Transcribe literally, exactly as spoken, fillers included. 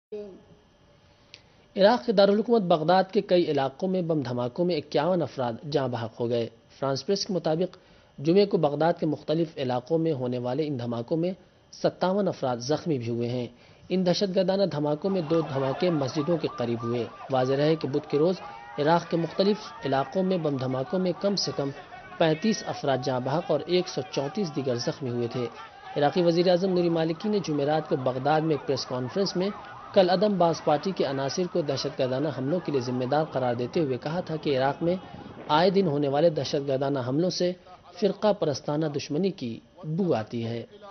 Iraq के दारुल हुकूमत Baghdad के कई इलाकों में बम धमाकों में इक्यावन अफराद जाँ बहक हो गए। फ्रांस प्रेस के मुताबिक जुमे को बगदाद के मुख्तलिफ इलाकों में होने वाले इन धमाकों में सत्तावन अफराद जख्मी भी हुए हैं। इन दहशतगर्दाना धमाकों में दो धमाके मस्जिदों के करीब हुए। वाज़ेह है कि बुध के रोज़ इराक के मुख्तलिफ इलाकों में बम धमाकों में कम से कम पैंतीस अफराद जाँ बहक और एक सौ चौंतीस दीगर जख्मी हुए थे। इराकी वज़ीर आज़म नूरी मालिकी ने जुमेरात को बगदाद में एक प्रेस कॉन्फ्रेंस में कल अदम बाज़ पार्टी के अनासिर को दहशतगर्दाना हमलों के लिए जिम्मेदार करार देते हुए कहा था कि इराक में आए दिन होने वाले दहशतगर्दाना हमलों से फ़िरका परस्ताना दुश्मनी की बू आती है।